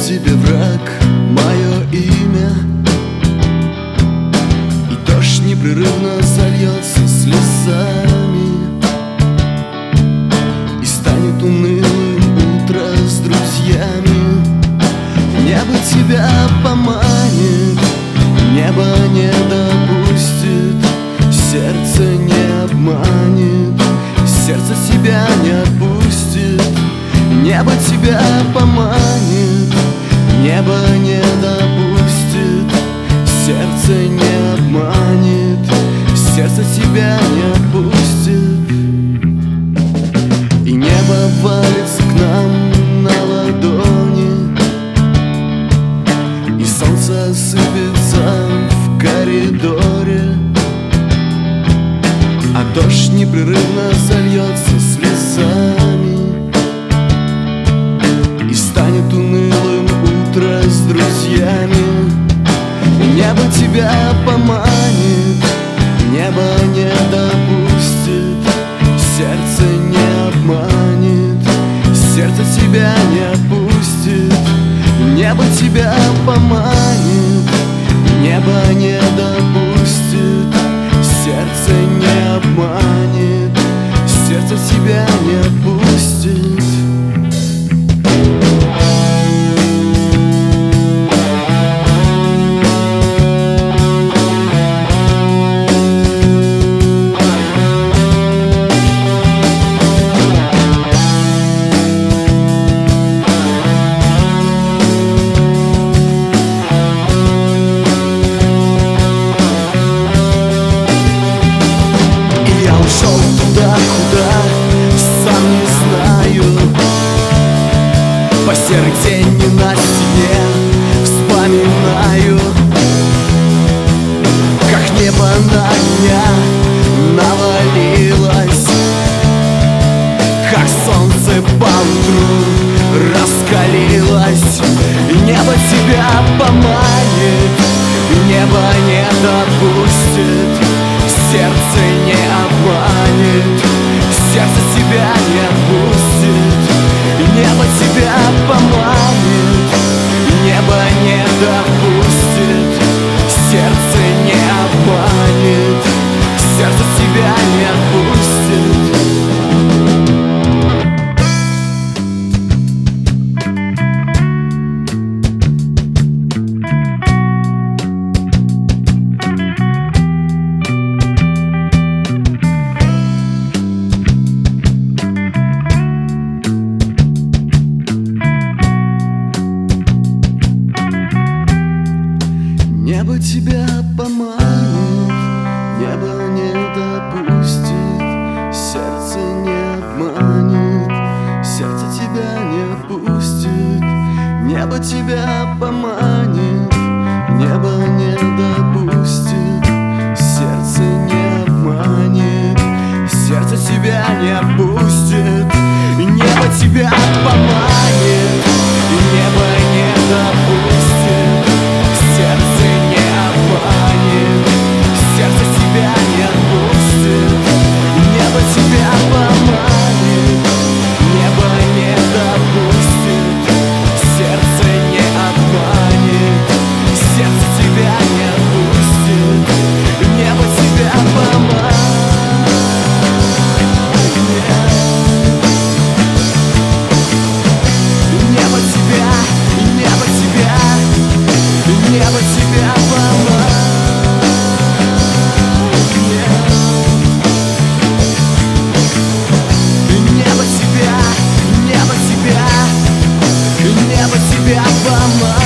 тебе, враг, мое имя, и дождь непрерывно зальется слезами, и станет унылым утро с друзьями. Небо тебя поманит, небо не допустит, сердце не обманет, сердце тебя не отпустит. Небо тебя поманит, небо не допустит, сердце не обманет, сердце тебя не отпустит. И небо валится к нам на ладони, и солнце сыпется в коридоре, а дождь непрерывно зальется слезами, и станет унылым утро с друзьями. И небо тебя поманит, небо не допустит, сердце не обманет, сердце тебя не отпустит. Небо тебя поманит, небо не допустит, сердце не обманет, сердце тебя не отпустит. Туда, куда сам не знаю, по серой тени на стене вспоминаю, как небо на меня навалилось, как солнце поутру раскалилось. Небо тебя поманит, небо не допустит, сердце не обманет, сердце тебя не отпустит. Небо тебя поманит, небо не допустит, сердце не обманет, сердце тебя не отпустит. Небо тебя поманит, небо не допустит, сердце не обманет, сердце тебя не отпустит. Небо тебя поманит, небо не допустит, сердце не обманет, сердце тебя не отпустит. Небо тебя поманит, небо не допустит, сердце не обманет, сердце тебя не отпустит. Небо тебя поманит, небо не допустит, сердце не обманет, сердце тебя не отпустит. Небо тебя поманит, небо тебя, небо тебя, небо тебя поманит. Небо тебя, небо тебя, небо тебя поманит.